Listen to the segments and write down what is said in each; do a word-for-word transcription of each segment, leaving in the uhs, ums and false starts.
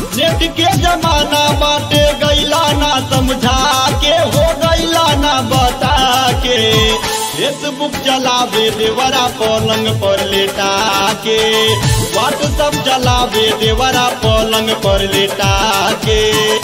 net के जमाना बाटे गैला ना समझा के हो गैला ना बता के फेसबुक चलावे देवरा पलंग पर लेटा के व्हाट्सएप चलावे देवरा पलंग पर लेटा के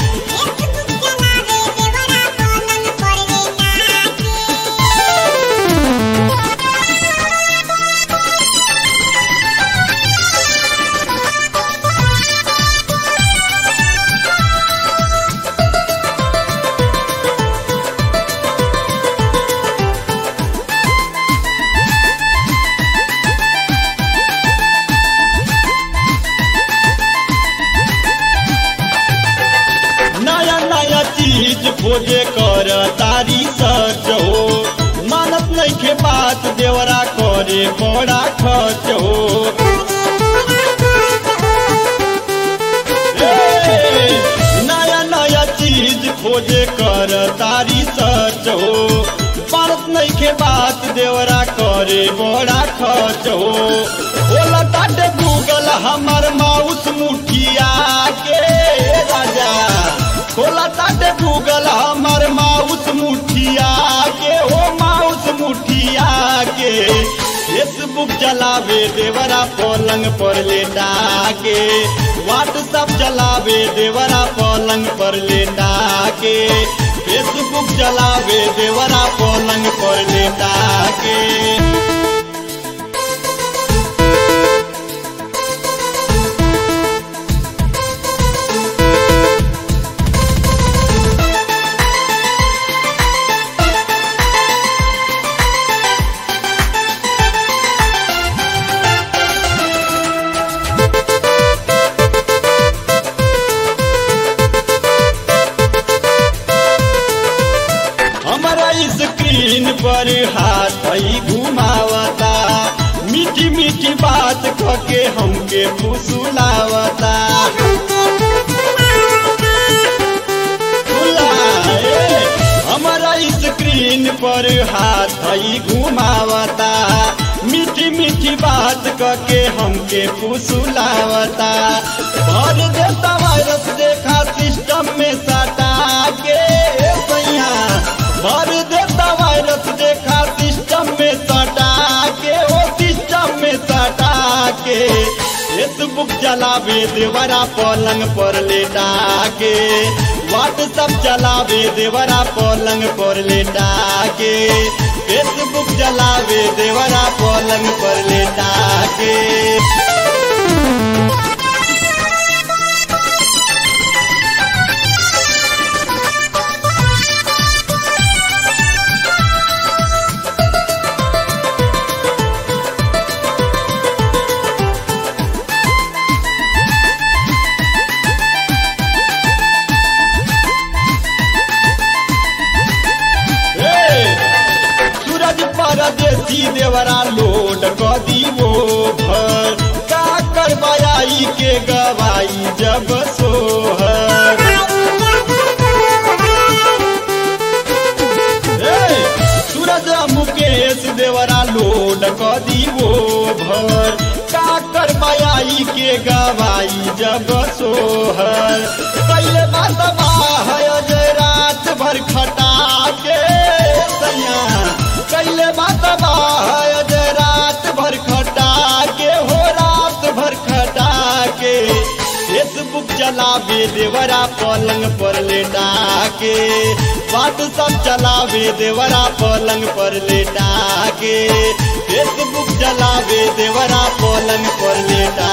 चीज खोजे कर तारी सच हो मानत नहीं के बात देवरा करे बड़ा खर्च हो नया नया चीज खोजे कर तारी सच हो मानत नहीं के बात देवरा करे बड़ा खर्च हो बोला ताटे गूगल हमार माउस मुठिया के राजा खोला ताटे गूगल हमार माउस मुठिया के हो माउस मुठिया के फेसबुक चलावे देवरा पलंग पर लेटा के व्हाट्सएप चलावे देवरा पलंग पर लेटा के फेसबुक चलावे देवरा पलंग पर लेटा के स्क्रीन पर हाथ ही घुमावता मीठी मीठी बात कके हमके फुसुलावता हमारा स्क्रीन पर हाथ ही घुमावता मीठी मीठी बात कके हमके फुसुलावता भर देता वायरस देखा सिस्टम में सटा के सैया भर देता वायरस देखा सिस्टम में सटा के ओ सिस्टम में सटा के फेसबुक चलावे देवरा पलंग पर लेटा के व्हाट्सएप चलावे देवरा पलंग पर लेटा के फेसबुक चलावे देवरा पलंग पर लेटा के परदेसी देवरा लोड कदी वो भर का करवाई के गवाई जब सोहर सूरज मुकेश देवरा लोड कदी वो भर का करवाई के गवाई जब सोहर पहले बात है रात भर खटा के सैया कैले बात बाज रात भर खटा के हो रात भर खटा के फेसबुक चलावे देवरा पलंग पर लेटा के व्हाट्सएप चलावे देवरा पलंग पर लेटा के फेसबुक चलावे देवरा पलंग पर लेटा